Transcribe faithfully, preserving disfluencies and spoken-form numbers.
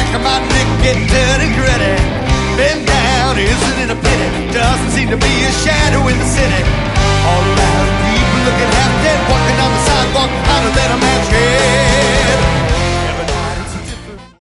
back of my neck get dirty gritty. Bend down, isn't it a pity? Doesn't seem to be a shadow in the city.